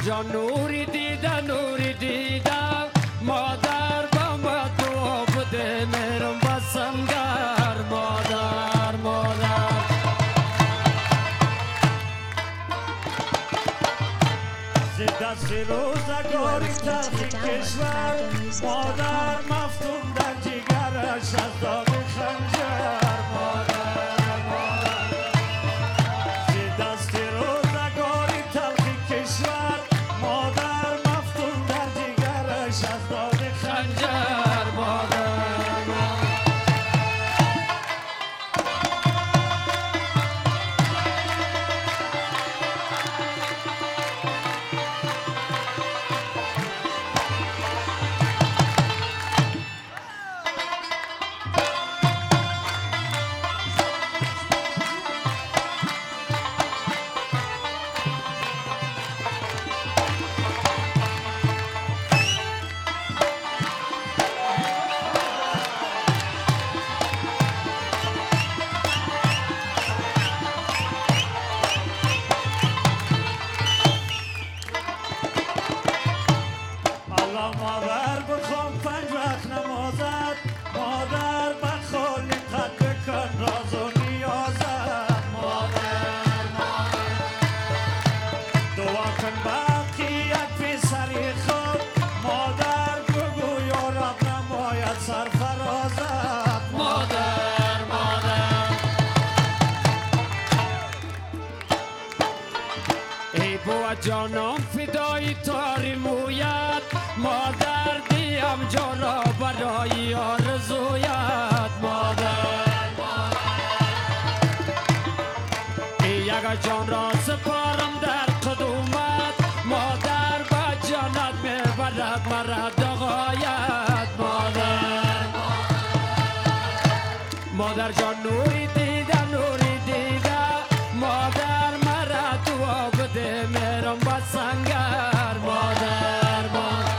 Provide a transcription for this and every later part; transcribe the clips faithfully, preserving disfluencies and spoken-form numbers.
جان نوری دیدم نوری دیدم مادر با ما دعا بده میرم بسنگر مادر مادر دست روزگاری تلخی کشور مادر مفتون در جگرش از داغ خنجر مادر مادر دست روزگاری تلخی کشور مادر مفتون در جگرش از داغ خنجر مادر مادر بخوام پنج وقت نمازت مادر بخوال قدر کن راز و نیازت مادر مادر دعا کن بقیت پسری خود مادر بگو یا رب نماید سرفرازت مادر مادر ای بوا جانم فدای تاری مویت مادر دیم جانا برای آرزویت مادر ای یک جان را سپارم در قدومت مادر با جانت میبرد مرا دغایت مادر مادر جان نوری دیدم نوری دیدم مادر مرا دعا بده میرم بسنگر مادر مادر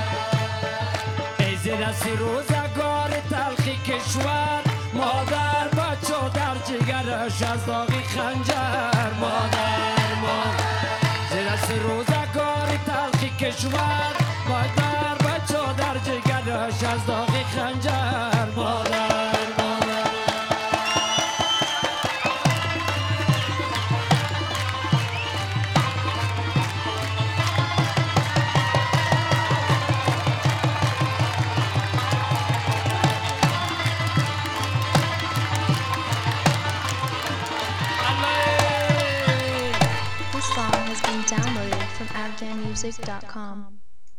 دستی روزگار تلخی کشور مادر بچه در جگرش از داغی خنجر مادر مادر دستی روزگار تلخی کشور مادر بچه در جگرش از داغی خنجر مادر This song has been downloaded from afghan music dot com.